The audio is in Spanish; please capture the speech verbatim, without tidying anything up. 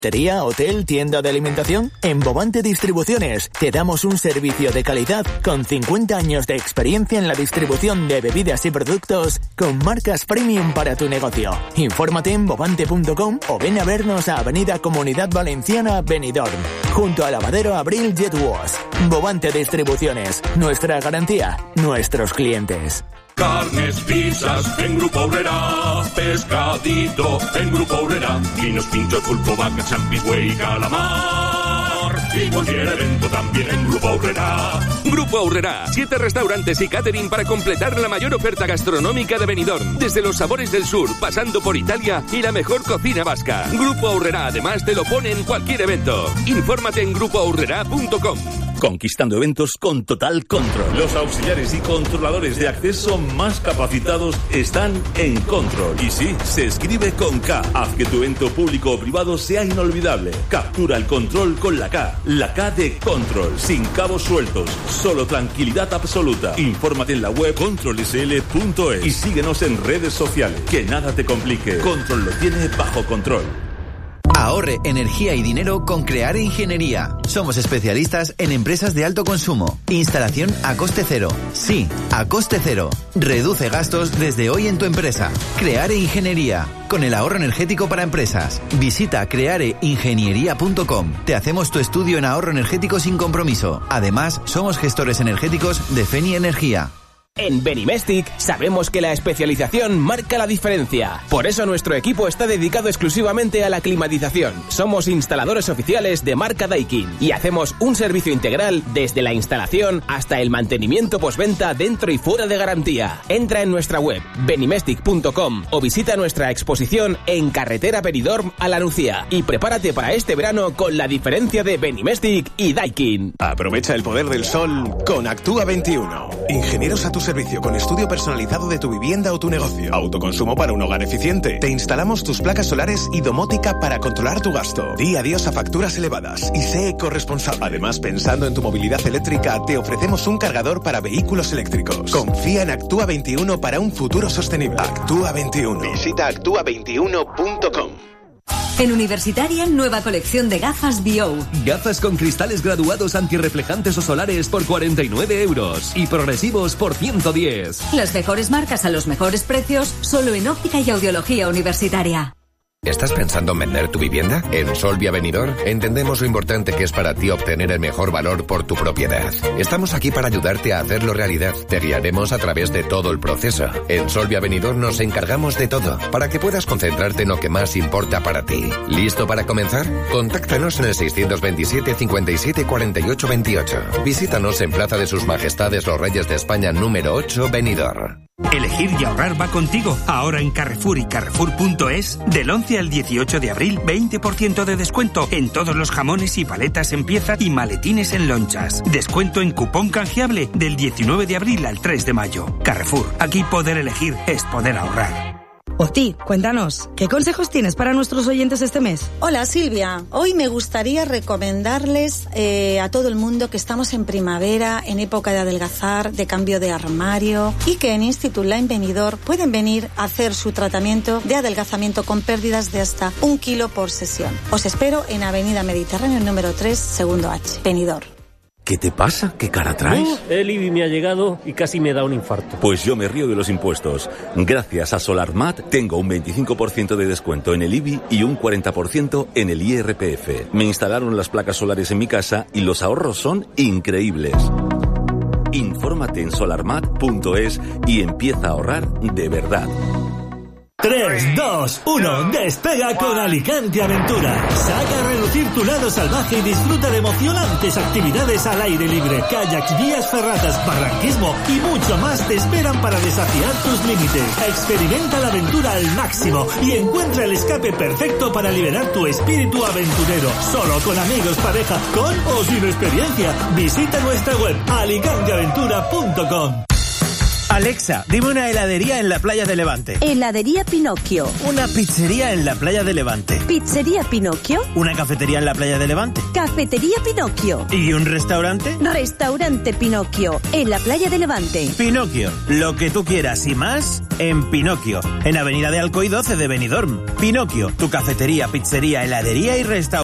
¿Hotería, hotel, tienda de alimentación? En Bovante Distribuciones te damos un servicio de calidad con cincuenta años de experiencia en la distribución de bebidas y productos con marcas premium para tu negocio. Infórmate en bovante punto com o ven a vernos a Avenida Comunidad Valenciana, Benidorm, junto al lavadero Abril Jet Wash. Bovante Distribuciones, nuestra garantía, nuestros clientes. Carnes, pizzas, en Grupo Aurrera. Pescadito, en Grupo Aurrera. Vinos, pinchos, pulpo, vaca, champi, güey, calamar. Y cualquier evento también en Grupo Aurrera. Grupo Aurrera, siete restaurantes y catering para completar la mayor oferta gastronómica de Benidorm. Desde los sabores del sur, pasando por Italia y la mejor cocina vasca. Grupo Aurrera además te lo pone en cualquier evento. Infórmate en grupo aurrera punto com. Conquistando eventos con total control. Los auxiliares y controladores de acceso más capacitados están en Control. Y sí, se escribe con K. Haz que tu evento público o privado sea inolvidable. Captura el control con la K. La K de Control. Sin cabos sueltos. Solo tranquilidad absoluta. Infórmate en la web control s l punto es y síguenos en redes sociales. Que nada te complique. Control lo tiene bajo control. Ahorre energía y dinero con Creare Ingeniería. Somos especialistas en empresas de alto consumo. Instalación a coste cero. Sí, a coste cero. Reduce gastos desde hoy en tu empresa. Creare Ingeniería. Con el ahorro energético para empresas. Visita creare ingeniería punto com. Te hacemos tu estudio en ahorro energético sin compromiso. Además, somos gestores energéticos de Feni Energía. En Benimestic sabemos que la especialización marca la diferencia. Por eso nuestro equipo está dedicado exclusivamente a la climatización. Somos instaladores oficiales de marca Daikin y hacemos un servicio integral desde la instalación hasta el mantenimiento postventa dentro y fuera de garantía. Entra en nuestra web benimestic punto com o visita nuestra exposición en Carretera Benidorm a La Nucía y prepárate para este verano con la diferencia de Benimestic y Daikin. Aprovecha el poder del sol con Actúa veintiuno. Ingenieros a tu servicio con estudio personalizado de tu vivienda o tu negocio. Autoconsumo para un hogar eficiente. Te instalamos tus placas solares y domótica para controlar tu gasto. Di adiós a facturas elevadas y sé ecorresponsable. Además, pensando en tu movilidad eléctrica, te ofrecemos un cargador para vehículos eléctricos. Confía en Actúa veintiuno para un futuro sostenible. Actúa veintiuno. Visita actúa veintiuno punto com. En Universitaria, nueva colección de gafas B O. Gafas con cristales graduados antirreflejantes o solares por cuarenta y nueve euros y progresivos por ciento diez. Las mejores marcas a los mejores precios, solo en óptica y audiología universitaria. ¿Estás pensando en vender tu vivienda? En Solvia Benidorm entendemos lo importante que es para ti obtener el mejor valor por tu propiedad. Estamos aquí para ayudarte a hacerlo realidad. Te guiaremos a través de todo el proceso. En Solvia Benidorm nos encargamos de todo, para que puedas concentrarte en lo que más importa para ti. ¿Listo para comenzar? Contáctanos en el seiscientos veintisiete, cincuenta y siete, cuarenta y ocho, veintiocho. Visítanos en Plaza de Sus Majestades los Reyes de España número ocho, Benidorm. Elegir y ahorrar va contigo. Ahora en Carrefour y Carrefour punto es, del once al dieciocho de abril, veinte por ciento de descuento en todos los jamones y paletas en pieza y maletines en lonchas. Descuento en cupón canjeable del diecinueve de abril al tres de mayo. Carrefour, aquí poder elegir es poder ahorrar. Oti, cuéntanos, ¿qué consejos tienes para nuestros oyentes este mes? Hola Silvia, hoy me gustaría recomendarles eh, a todo el mundo que estamos en primavera, en época de adelgazar, de cambio de armario y que en Institut Line Benidorm pueden venir a hacer su tratamiento de adelgazamiento con pérdidas de hasta un kilo por sesión. Os espero en Avenida Mediterráneo número tres, segundo H, Benidorm. ¿Qué te pasa? ¿Qué cara traes? Uh, el I B I me ha llegado y casi me da un infarto. Pues yo me río de los impuestos. Gracias a SolarMat tengo un veinticinco por ciento de descuento en el I B I y un cuarenta por ciento en el I R P F. Me instalaron las placas solares en mi casa y los ahorros son increíbles. Infórmate en solarmat punto es y empieza a ahorrar de verdad. tres, dos, uno, despega con Alicante Aventura. Saca a relucir tu lado salvaje y disfruta de emocionantes actividades al aire libre. Kayaks, vías ferratas, barranquismo y mucho más te esperan para desafiar tus límites. Experimenta la aventura al máximo y encuentra el escape perfecto para liberar tu espíritu aventurero. Solo con amigos, pareja, con o sin experiencia. Visita nuestra web alicante aventura punto com. Alexa, dime una heladería en la playa de Levante. Heladería Pinocchio. Una pizzería en la playa de Levante. Pizzería Pinocchio. Una cafetería en la playa de Levante. Cafetería Pinocchio. ¿Y un restaurante? Restaurante Pinocchio, en la playa de Levante. Pinocchio, lo que tú quieras y más en Pinocchio, en Avenida de Alcoy doce de Benidorm. Pinocchio, tu cafetería, pizzería, heladería y restaurante.